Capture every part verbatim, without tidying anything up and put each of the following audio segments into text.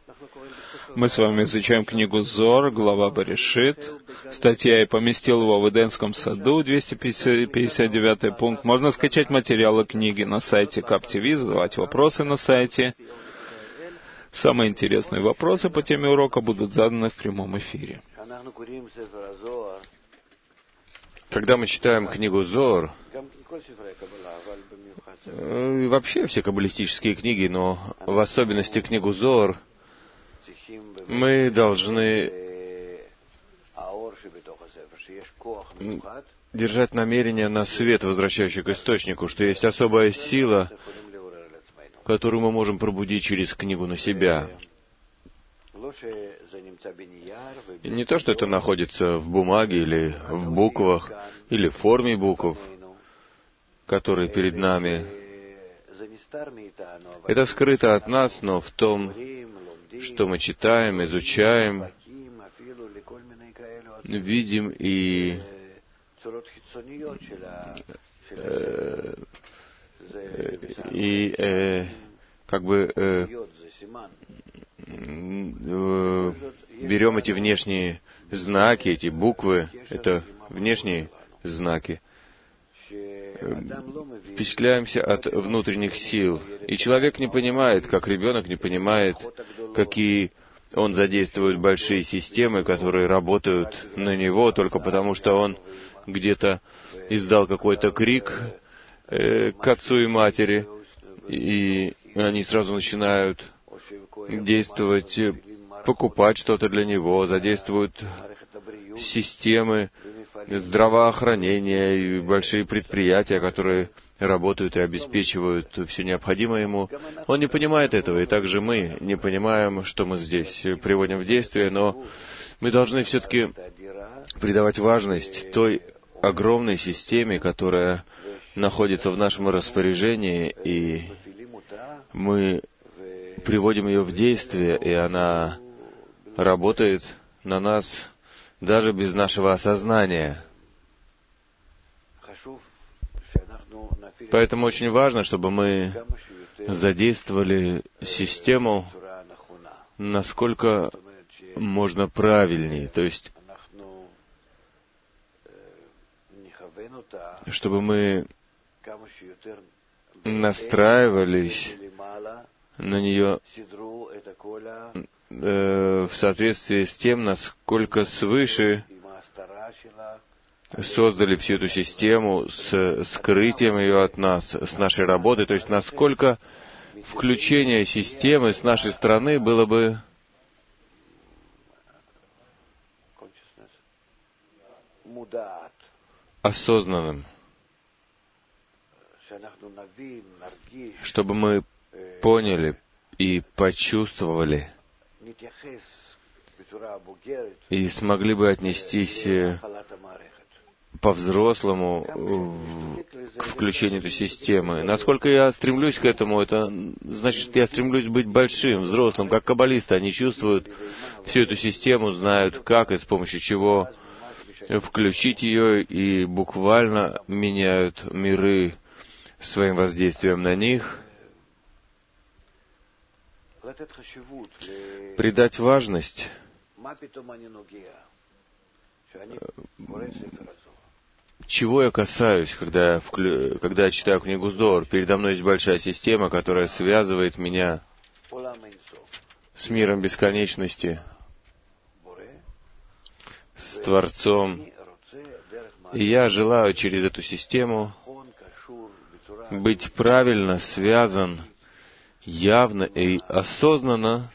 Мы с вами изучаем книгу Зоар, глава Берешит. Статья «Я поместил его в Эдемском саду», двести пятьдесят девятый пункт. Можно скачать материалы книги на сайте Кап ти ви, задавать вопросы на сайте. Самые интересные вопросы по теме урока будут заданы в прямом эфире. Когда мы читаем книгу Зоар, и вообще все каббалистические книги, но в особенности книгу Зоар, мы должны держать намерение на свет, возвращающий к источнику, что есть особая сила, которую мы можем пробудить через книгу на себя. И не то, что это находится в бумаге или в буквах, или в форме букв, которые перед нами. Это скрыто от нас, но в том, что мы читаем, изучаем, видим и э, и э, как бы э, э, берем эти внешние знаки, эти буквы, это внешние знаки, впечатляемся от внутренних сил. И человек не понимает, как ребенок не понимает, какие он задействует большие системы, которые работают на него, только потому что он где-то издал какой-то крик э, к отцу и матери, и они сразу начинают действовать, покупать что-то для него, задействуют системы здравоохранения и большие предприятия, которые работают и обеспечивают все необходимое ему. Он не понимает этого, и также мы не понимаем, что мы здесь приводим в действие, но мы должны все-таки придавать важность той огромной системе, которая находится в нашем распоряжении, и мы приводим ее в действие, и она работает на нас даже без нашего осознания. Поэтому очень важно, чтобы мы задействовали систему насколько можно правильнее, то есть чтобы мы настраивались на нее э, в соответствии с тем, насколько свыше создали всю эту систему с скрытием ее от нас, с нашей работой, то есть насколько включение системы с нашей стороны было бы осознанным, чтобы мы поняли и почувствовали и смогли бы отнестись по-взрослому к включению этой системы. Насколько я стремлюсь к этому, это значит, что я стремлюсь быть большим, взрослым, как каббалисты. Они чувствуют всю эту систему, знают, как и с помощью чего включить ее, и буквально меняют миры своим воздействием на них. Придать важность, чего я касаюсь, когда я, вклю... когда я читаю книгу Зоар. Передо мной есть большая система, которая связывает меня с миром бесконечности, с Творцом. И я желаю через эту систему быть правильно связан, явно и осознанно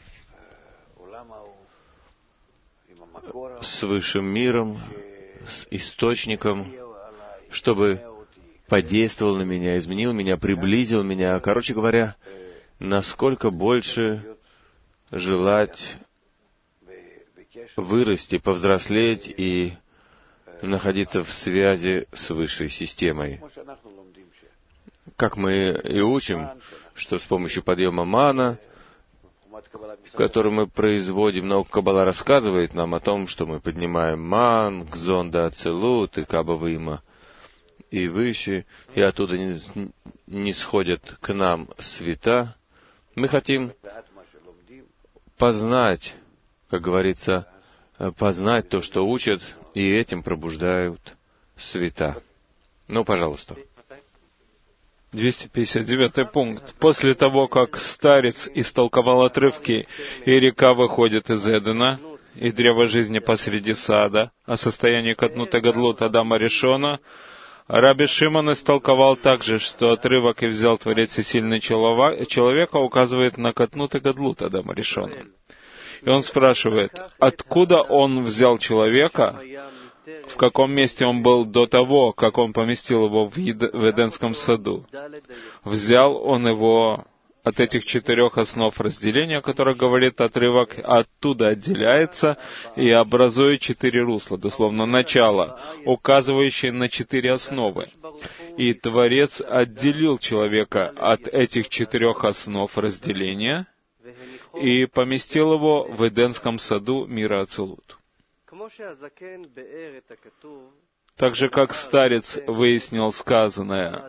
с высшим миром, с источником, чтобы подействовал на меня, изменил меня, приблизил меня. Короче говоря, насколько больше желать вырасти, повзрослеть и находиться в связи с высшей системой. Как мы и учим, что с помощью подъема мана, который мы производим, наука Каббала рассказывает нам о том, что мы поднимаем ман, гзон да ацелут и каба вима и выше, и оттуда не, не сходят к нам света. Мы хотим познать, как говорится, познать то, что учат, и этим пробуждают света. Ну, пожалуйста. двести пятьдесят девятый пункт. После того, как старец истолковал отрывки, и река выходит из Эдена, и древо жизни посреди сада, о состоянии катнута гадлут Адама Ришона, Раби Шимон истолковал также, что отрывок «И взял Творец всесильный человека» указывает на катнут и гадлут Адама Ришона. И он спрашивает, откуда он взял человека, в каком месте он был до того, как он поместил его в, Ед... в Эдемском саду. Взял он его от этих четырех основ разделения, о которых говорит отрывок, оттуда отделяется и образует четыре русла, дословно начало, указывающее на четыре основы. И Творец отделил человека от этих четырех основ разделения и поместил его в Эдемском саду мира Ацилут. Так же, как старец выяснил сказанное,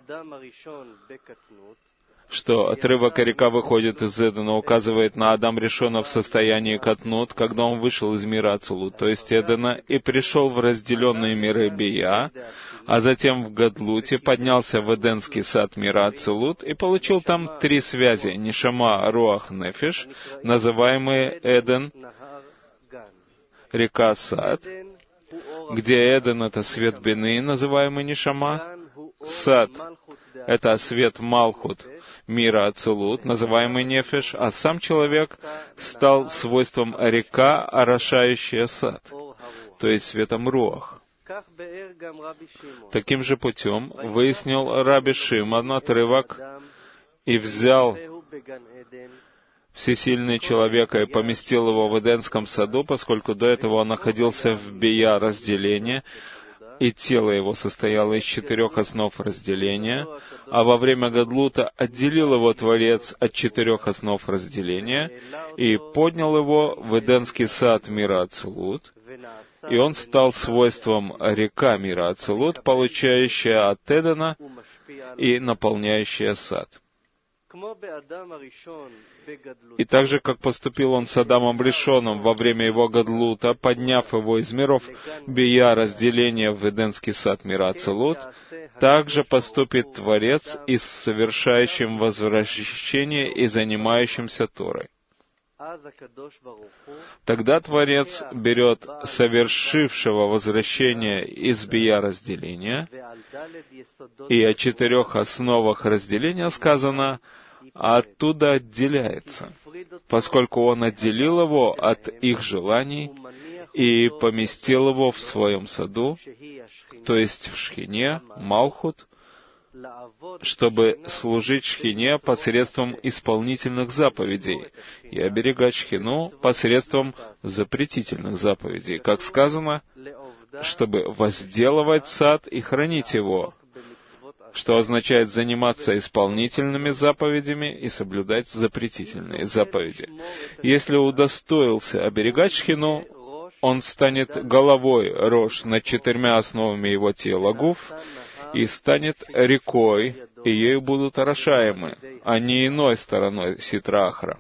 что отрывок «Река выходит из Эдена» указывает на Адам Ришона в состоянии катнут, когда он вышел из мира Ацилут, то есть Эдена, и пришел в разделенные миры Бия, а затем в Гадлуте поднялся в Эденский сад мира Ацилут и получил там три связи — Нишама, Руах, Нефиш, называемые Эден, река, сад, где Эден — это свет Бины, называемый Нишама, сад — это свет Малхут, мира Ацилут, называемый Нефеш, а сам человек стал свойством река, орошающая сад, то есть светом Руах. Таким же путем выяснил Раби Шимон отрывок «И взял всесильный человека и поместил его в Эдемском саду, поскольку до этого он находился в Бия разделения, и тело его состояло из четырех основ разделения, а во время Гадлута отделил его Творец от четырех основ разделения и поднял его в Эдемский сад мира Ацилут, и он стал свойством река мира Ацилут, получающая от Эдена и наполняющая сад. И так же, как поступил он с Адамом Ришоном во время его Гадлута, подняв его из миров Бия разделения в Эдемский сад мира Ацилут, так же поступит Творец и с совершающим возвращение и занимающимся Торой. Тогда Творец берет совершившего возвращение из Бия разделения, и о четырех основах разделения сказано, а оттуда отделяется, поскольку он отделил его от их желаний и поместил его в своем саду, то есть в Шхине, Малхут, чтобы служить Шхине посредством исполнительных заповедей и оберегать Шхину посредством запретительных заповедей, как сказано, чтобы возделывать сад и хранить его, что означает заниматься исполнительными заповедями и соблюдать запретительные заповеди. Если удостоился оберегать Шхину, он станет головой Рош над четырьмя основами его тела, Гуф, и станет рекой, и ею будут орошаемы, а не иной стороной Ситра Ахра.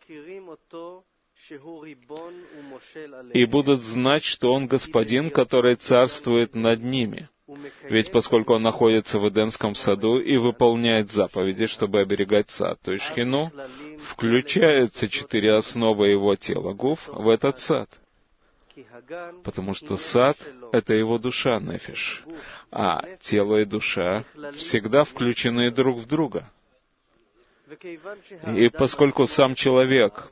И будут знать, что он господин, который царствует над ними. Ведь поскольку он находится в Эдемском саду и выполняет заповеди, чтобы оберегать сад, то есть Шхину, включаются четыре основы его тела, Гуф, в этот сад. Потому что сад — это его душа, Нефиш, а тело и душа всегда включены друг в друга. И поскольку сам человек,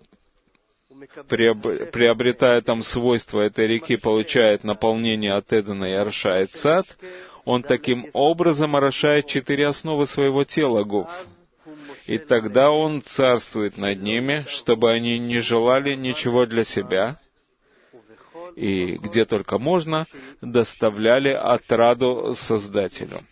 приобретая там свойства этой реки, получает наполнение от Эдена и орошает сад, он таким образом орошает четыре основы своего тела, Гуф. И тогда он царствует над ними, чтобы они не желали ничего для себя, и, где только можно, доставляли отраду Создателю.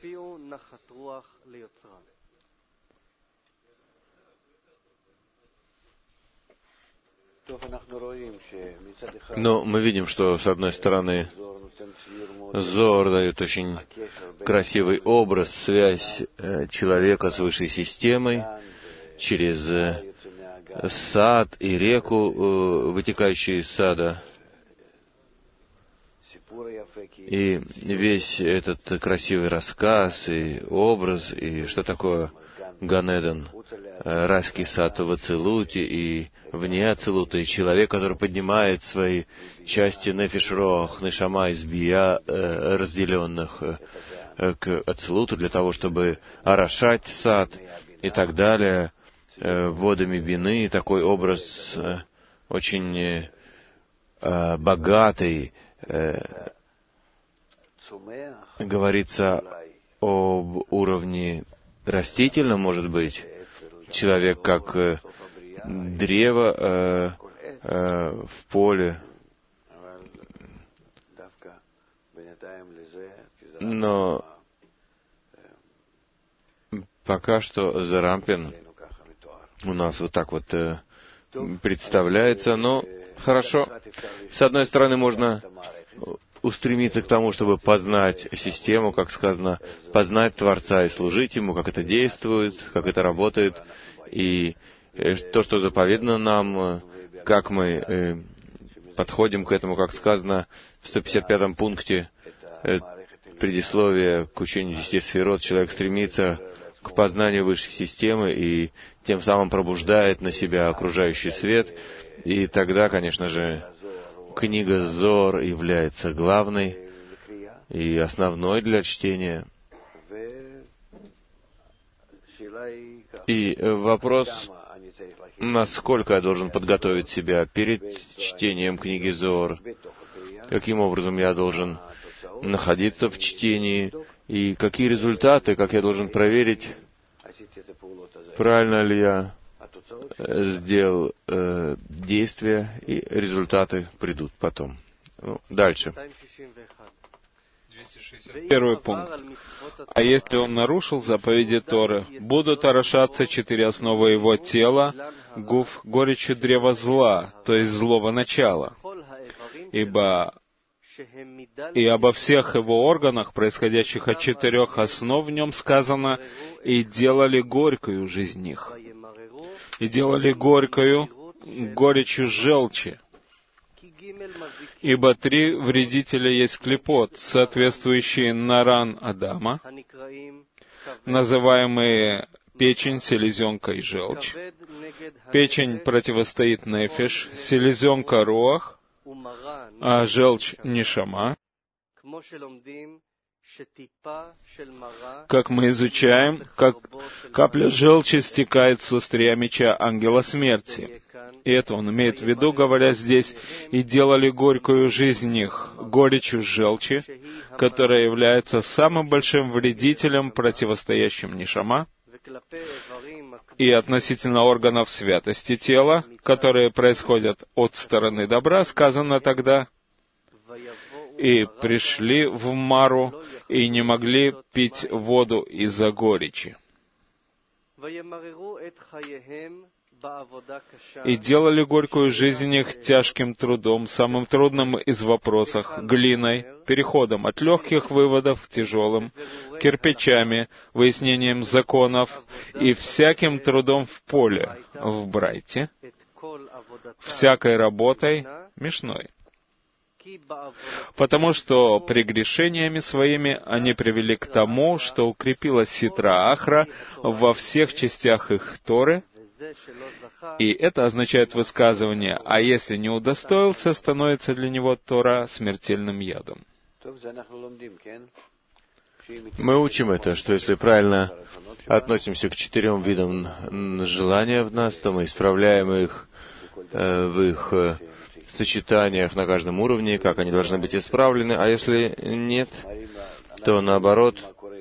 Но мы видим, что, с одной стороны, Зоар дает очень красивый образ, связь человека с высшей системой через сад и реку, вытекающую из сада. И весь этот красивый рассказ и образ, и что такое Ганеден, райский сад в Ацилуте и вне Ацилута, и человек, который поднимает свои части нефиш роах, нешама из бия, э, разделенных э, к Ацилуту, для того, чтобы орошать сад и так далее, э, водами бины, такой образ э, очень э, богатый, э, говорится об уровне растительном, может быть, человек как э, древо э, э, в поле. Но пока что Зарампин у нас вот так вот э, представляется, но хорошо. С одной стороны, можно устремиться к тому, чтобы познать систему, как сказано, познать Творца и служить Ему, как это действует, как это работает, и то, что заповедано нам, как мы подходим к этому, как сказано в сто пятьдесят пятом пункте предисловия к учению десяти сферот, человек стремится к познанию высшей системы и тем самым пробуждает на себя окружающий свет, и тогда, конечно же, книга Зор является главной и основной для чтения. И вопрос, насколько я должен подготовить себя перед чтением книги Зор, каким образом я должен находиться в чтении, и какие результаты, как я должен проверить, правильно ли я сделал э, действия, и результаты придут потом. Ну, дальше. Первый пункт. А если он нарушил заповеди Торы, будут орошаться четыре основы его тела, гуф, горечью древа зла, то есть злого начала. Ибо и обо всех его органах, происходящих от четырех основ, в нем сказано, и делали горькую жизнь их. И делали горькою, горечью желчи. Ибо три вредителя есть клепот, соответствующие наран Адама, называемые печень, селезенка и желчь. Печень противостоит нефиш, селезенка руах, а желчь нишама. Как мы изучаем, как капля желчи стекает с острия меча ангела смерти. И это он имеет в виду, говоря здесь, «И делали горькую жизнь их, горечью желчи, которая является самым большим вредителем, противостоящим нишама, и относительно органов святости тела, которые происходят от стороны добра, сказано тогда, и пришли в Мару, и не могли пить воду из-за горечи. И делали горькую жизнь их тяжким трудом, самым трудным из вопросов, глиной, переходом от легких выводов к тяжелым, кирпичами, выяснением законов и всяким трудом в поле, в брайте, всякой работой мишной. Потому что прегрешениями своими они привели к тому, что укрепилась ситра Ахра во всех частях их Торы, и это означает высказывание, а если не удостоился, становится для него Тора смертельным ядом. Мы учим это, что если правильно относимся к четырем видам желания в нас, то мы исправляем их э, в их э, сочетаниях на каждом уровне, как они должны быть исправлены, а если нет, то наоборот,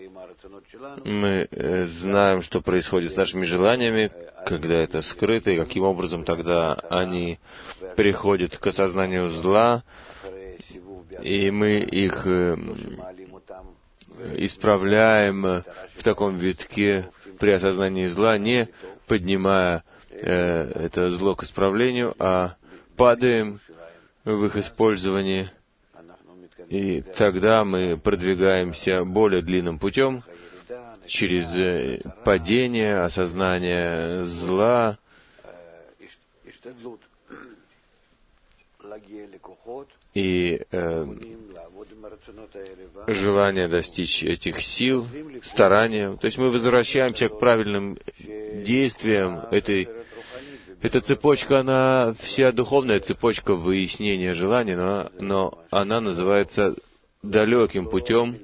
мы э, знаем, что происходит с нашими желаниями, когда это скрыто, и каким образом тогда они приходят к осознанию зла, и мы их э, исправляем в таком витке при осознании зла, не поднимая э, это зло к исправлению, а падаем в их использовании, и тогда мы продвигаемся более длинным путем через падение, осознание зла, И э, желание достичь этих сил, старания. То есть мы возвращаемся к правильным действиям. Этой, эта цепочка, она вся духовная цепочка выяснения желаний, но, но она называется далеким путем,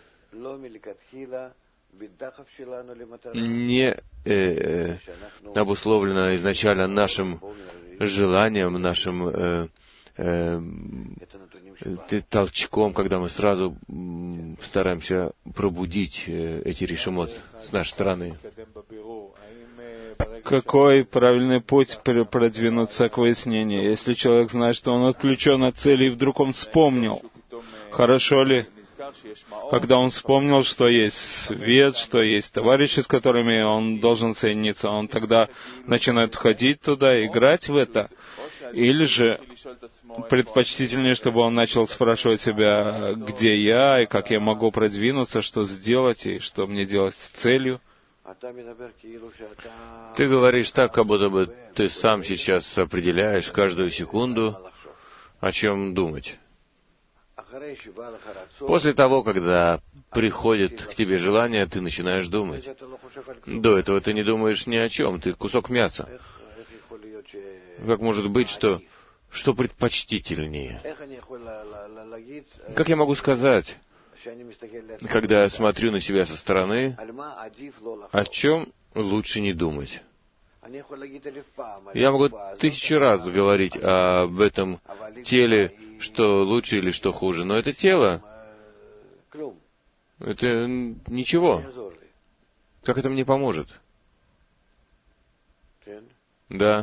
не э, обусловлено изначально нашим желанием, нашим э, э, толчком, когда мы сразу стараемся пробудить э, эти решимот с нашей стороны. Какой правильный путь продвинуться к выяснению? Если человек знает, что он отключен от цели, и вдруг он вспомнил, хорошо ли, когда он вспомнил, что есть свет, что есть товарищи, с которыми он должен соединиться, он тогда начинает входить туда, играть в это? Или же предпочтительнее, чтобы он начал спрашивать себя, где я, и как я могу продвинуться, что сделать, и что мне делать с целью? Ты говоришь так, как будто бы ты сам сейчас определяешь каждую секунду, о чем думать. После того, когда приходит к тебе желание, ты начинаешь думать. До этого ты не думаешь ни о чем, ты кусок мяса. Как может быть, что, что предпочтительнее? Как я могу сказать, когда я смотрю на себя со стороны, о чем лучше не думать? Я могу тысячу раз говорить об этом теле, что лучше или что хуже, но это тело, это ничего. Как это мне поможет? Да.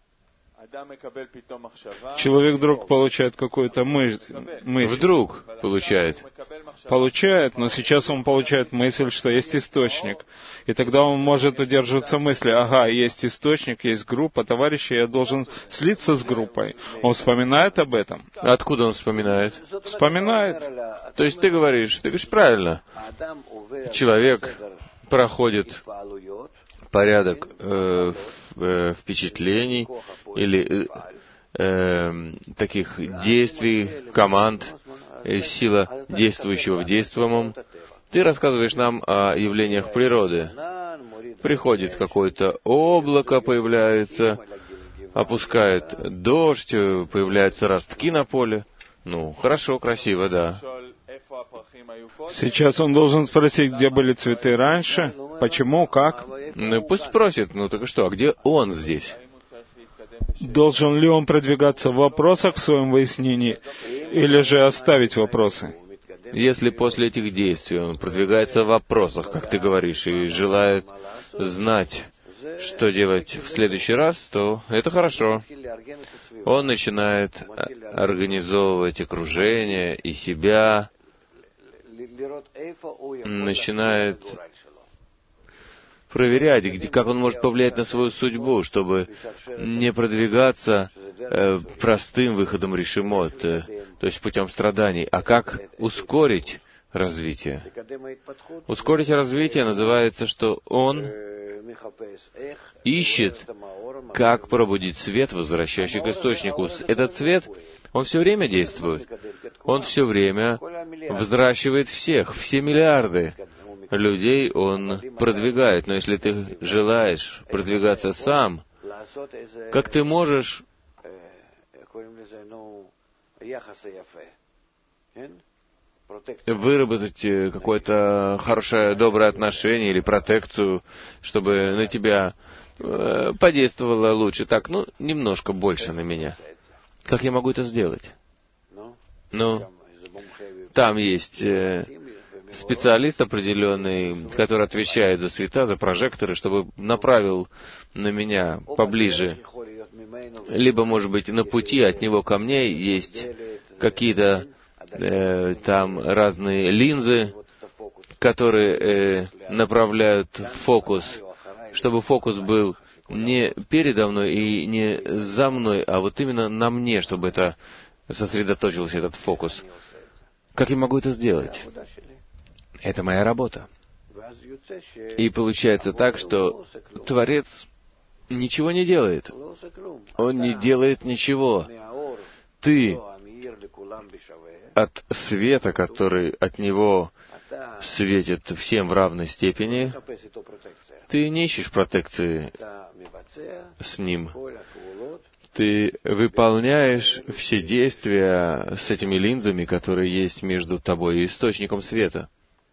Человек вдруг получает какую-то мысль. Вдруг получает. Получает, но сейчас он получает мысль, что есть источник. И тогда он может удерживаться мысли, ага, есть источник, есть группа товарищей, я должен слиться с группой. Он вспоминает об этом. Откуда он вспоминает? Вспоминает. То есть ты говоришь, ты говоришь правильно. Человек проходит порядок э, э, впечатлений или э, э, таких действий, команд, э, сила действующего в действуемом. Ты рассказываешь нам о явлениях природы. Приходит какое-то облако, появляется, опускает дождь, появляются ростки на поле. Ну, хорошо, красиво, да. Сейчас он должен спросить, где были цветы раньше, почему, как. Ну, пусть спросит, ну так и что, а где он здесь? Должен ли он продвигаться в вопросах в своем выяснении, или же оставить вопросы? Если после этих действий он продвигается в вопросах, как ты говоришь, и желает знать, что делать в следующий раз, то это хорошо. Он начинает организовывать окружение и себя, начинает проверять, где, как он может повлиять на свою судьбу, чтобы не продвигаться э, простым выходом решимот, э, то есть путем страданий, а как ускорить развитие. Ускорить развитие называется, что он ищет, как пробудить свет, возвращающий к источнику. Этот свет, он все время действует. Он все время взращивает всех, все миллиарды людей он продвигает. Но если ты желаешь продвигаться сам, как ты можешь выработать какое-то хорошее, доброе отношение или протекцию, чтобы на тебя э, подействовало лучше. Так, ну, немножко больше на меня. Как я могу это сделать? Ну, там есть э, специалист определенный, который отвечает за света, за прожекторы, чтобы направил на меня поближе. Либо, может быть, на пути от него ко мне есть какие-то э, там разные линзы, которые э, направляют фокус, чтобы фокус был не передо мной и не за мной, а вот именно на мне, чтобы это сосредоточился, этот фокус. Как я могу это сделать? Это моя работа. И получается так, что Творец ничего не делает. Он не делает ничего. Ты от света, который от него светит всем в равной степени, ты не ищешь протекции с ним. Ты выполняешь все действия с этими линзами, которые есть между тобой и источником света.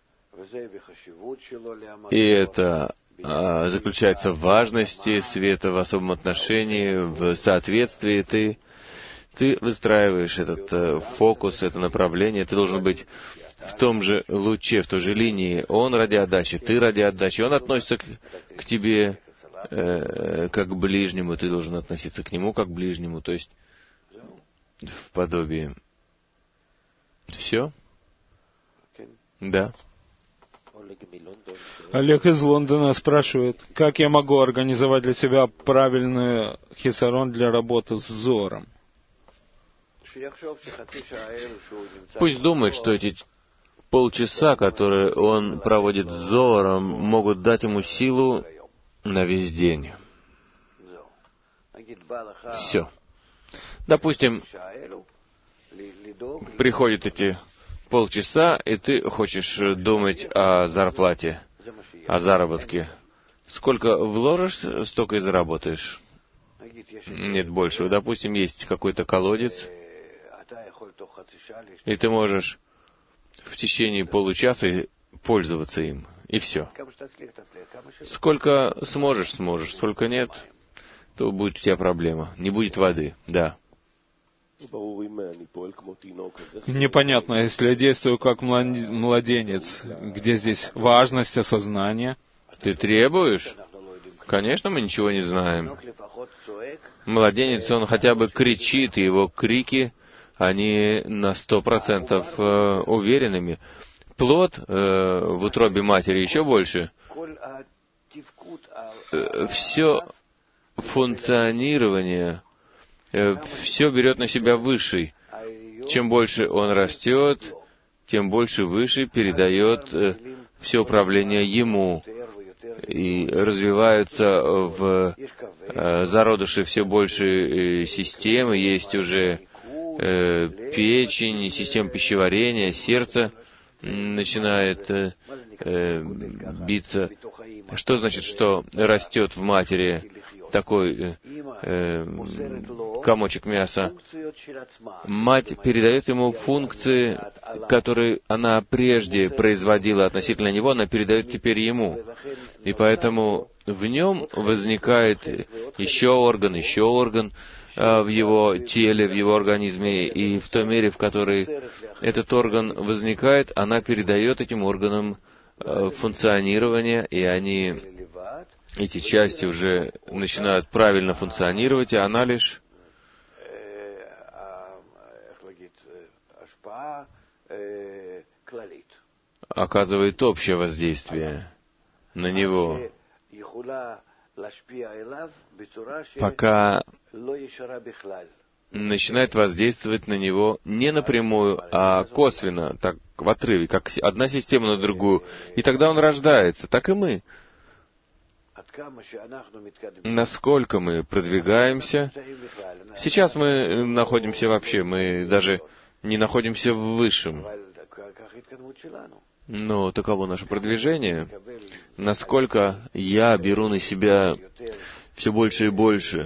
И это а, заключается в важности света, в особом отношении, в соответствии. Ты, ты выстраиваешь этот э, фокус, это направление. Ты должен быть в том же луче, в той же линии. Он ради отдачи, ты ради отдачи. Он относится к, к тебе э, как к ближнему, ты должен относиться к нему как к ближнему, то есть в подобии. Все? Да. Олег из Лондона спрашивает, как я могу организовать для себя правильный хисарон для работы с зором? Пусть думает, что эти полчаса, которые он проводит с зором, могут дать ему силу на весь день. Все. Допустим, приходят эти полчаса, и ты хочешь думать о зарплате, о заработке. Сколько вложишь, столько и заработаешь. Нет большего. Допустим, есть какой-то колодец, и ты можешь в течение получаса пользоваться им, и все. Сколько сможешь, сможешь. Сколько нет, то будет у тебя проблема. Не будет воды, да. Непонятно, если я действую как младенец, где здесь важность осознания? Ты требуешь? Конечно, мы ничего не знаем. Младенец, он хотя бы кричит, и его крики, они на сто процентов уверенными. Плод э, в утробе матери еще больше. Э, все функционирование, э, все берет на себя Высший. Чем больше он растет, тем больше Высший передает э, все управление ему. И развиваются в э, зародыше все больше э, системы, есть уже э, печень, система пищеварения, сердце начинает э, э, биться. Что значит, что растет в матери такой э, э, комочек мяса? Мать передает ему функции, которые она прежде производила относительно него, она передает теперь ему. И поэтому в нем возникает еще орган, еще орган, в его теле, в его организме, и в той мере, в которой этот орган возникает, она передает этим органам функционирование, и они, эти части уже начинают правильно функционировать, и она лишь оказывает общее воздействие на него, пока начинает воздействовать на него не напрямую, а косвенно, так в отрыве, как одна система на другую. И тогда он рождается, так и мы. Насколько мы продвигаемся, сейчас мы находимся вообще, мы даже не находимся в высшем. Но таково наше продвижение. Насколько я беру на себя все больше и больше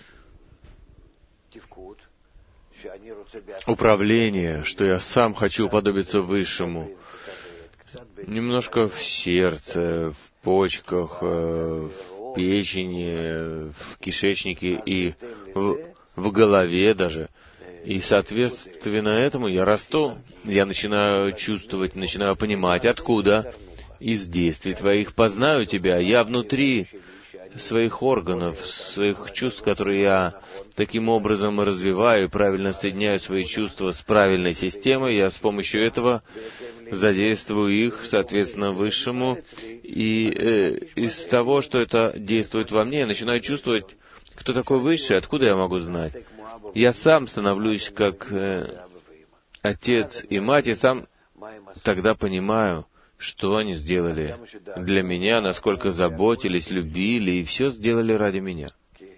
управление, что я сам хочу уподобиться Высшему. Немножко в сердце, в почках, в печени, в кишечнике и в, в голове даже. И, соответственно этому я расту, я начинаю чувствовать, начинаю понимать, откуда. Из действий твоих познаю тебя. Я внутри своих органов, своих чувств, которые я таким образом развиваю, правильно соединяю свои чувства с правильной системой, я с помощью этого задействую их, соответственно, Высшему, и э, из того, что это действует во мне, я начинаю чувствовать, кто такой Высший, откуда я могу знать. Я сам становлюсь как э, отец и мать, и сам тогда понимаю, что они сделали для меня, насколько заботились, любили, и все сделали ради меня.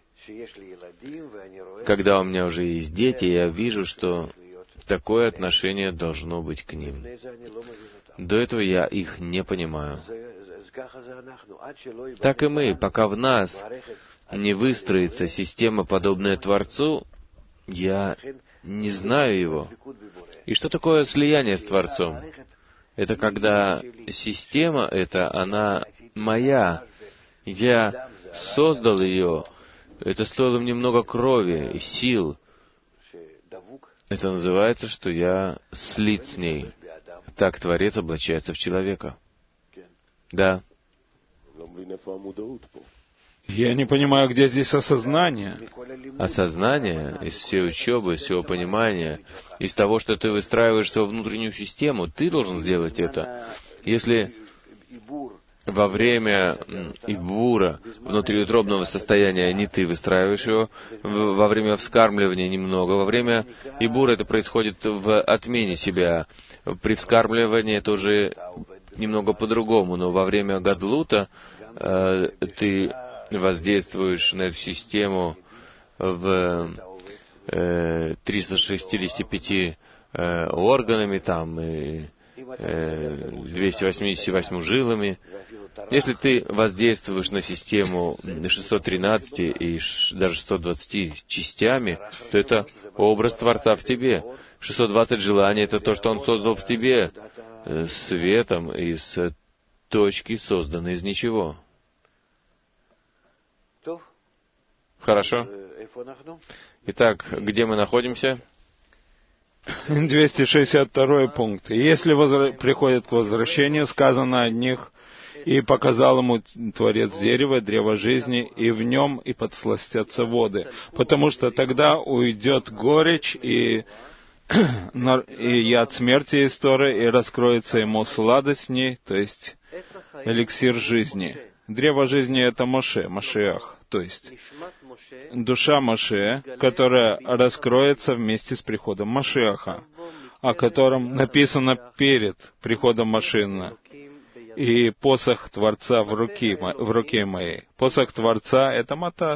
Когда у меня уже есть дети, я вижу, что такое отношение должно быть к ним. До этого я их не понимаю. Так и мы, пока в нас не выстроится система, подобная Творцу, я не знаю его. И что такое слияние с Творцом? Это когда система эта, она моя. Я создал ее. Это стоило мне много крови и сил. Это называется, что я слит с ней. Так Творец облачается в человека. Да. Я не понимаю, где здесь осознание. Осознание из всей учебы, из всего понимания, из того, что ты выстраиваешь свою внутреннюю систему, ты должен сделать это. Если во время ибура, внутриутробного состояния, не ты выстраиваешь его, во время вскармливания немного, во время ибура это происходит в отмене себя, при вскармливании это уже немного по-другому, но во время гадлута э, ты воздействуешь на эту систему в э, триста шестьдесят пять э, органами, там, и э, двести восемьдесят восемь жилами. Если ты воздействуешь на систему шестьсот тринадцать и даже шестьсот двадцать частями, то это образ Творца в тебе. шестьсот двадцать желаний — это то, что Он создал в тебе, э, светом из точки, созданной из ничего. Хорошо. Итак, где мы находимся? двести шестьдесят второй пункт. Если возра... приходит к возвращению, сказано о них, и показал ему Творец дерево, древо жизни, и в нем и подсластятся воды, потому что тогда уйдет горечь и, и яд смерти из Торы, и раскроется ему сладость в ней, то есть эликсир жизни. Древо жизни — это Моше, Машиах, то есть душа Моше, которая раскроется вместе с приходом Машиаха, о котором написано перед приходом Машина. И посох Творца в руке, в руке моей. Посох Творца — это матат,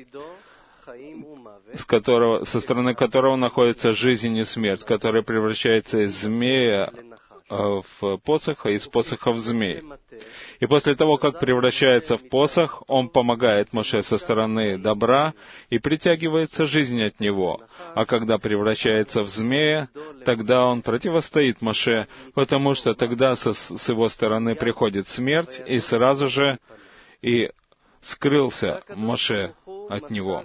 с которого, со стороны которого находится жизнь и смерть, который превращается из змея в посох, а из посоха в змей. И после того, как превращается в посох, он помогает Моше со стороны добра и притягивается жизнь от него. А когда превращается в змея, тогда он противостоит Моше, потому что тогда со, с его стороны приходит смерть, и сразу же и скрылся Моше от него.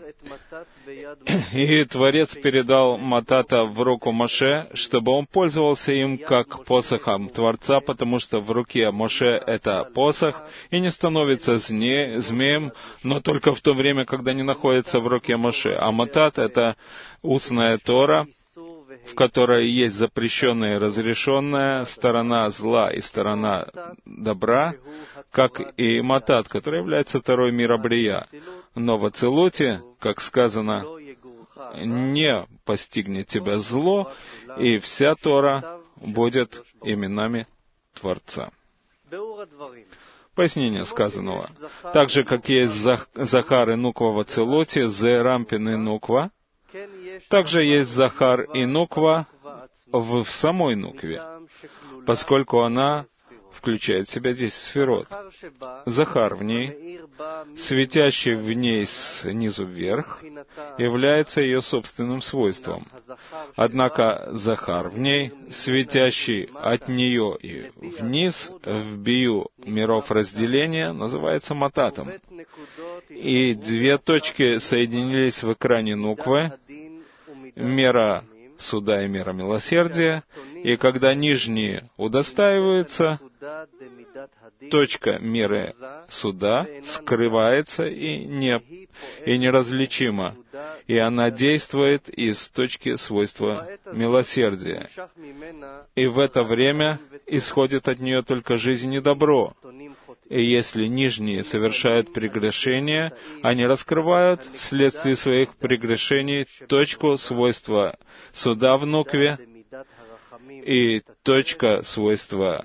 И Творец передал матата в руку Моше, чтобы он пользовался им как посохом Творца, потому что в руке Моше это посох, и не становится зне, змеем, но только в то время, когда не находится в руке Моше. А матат — это устная Тора, в которой есть запрещенная и разрешенная сторона зла и сторона добра, как и матат, который является второй мира Брия. Но в Ацилуте, как сказано, не постигнет тебя зло, и вся Тора будет именами Творца. Пояснение сказанного. Так же, как есть Захар и Нуква в Ацилуте, Зе, Рампин и Нуква, также есть Захар и Нуква в самой Нукве, поскольку она включает в себя десять сферот. Захар в ней, светящий в ней снизу вверх, является ее собственным свойством. Однако Захар в ней, светящий от нее и вниз, в бию миров разделения, называется мататом. И две точки соединились в экране Нуквы, мера суда и мера милосердия, и когда нижние удостаиваются, точка меры суда скрывается и, не, и неразличима, и она действует из точки свойства милосердия. И в это время исходит от нее только жизнь и добро. И если нижние совершают прегрешения, они раскрывают вследствие своих прегрешений точку свойства суда в Нукве, и точка свойства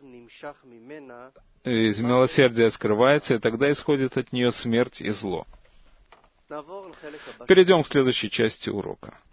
из милосердия скрывается, и тогда исходит от нее смерть и зло. Перейдем к следующей части урока.